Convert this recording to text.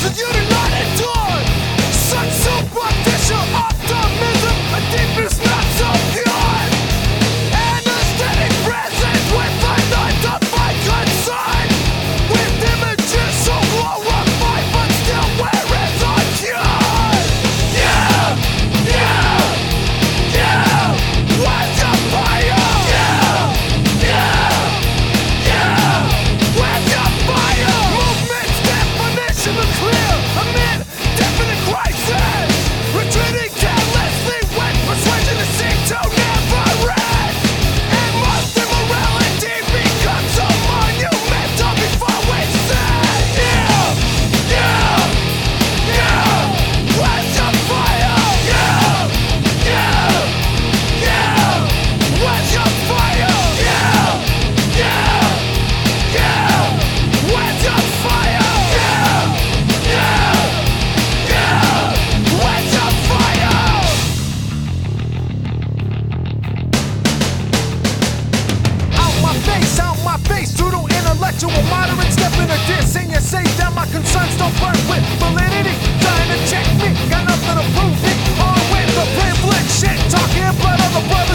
Intellectual moderate step in a diss and you say that my concerns don't burn with validity. Trying to check me, got nothing to prove it. On with the pamphlet shit, talking blood on the blood.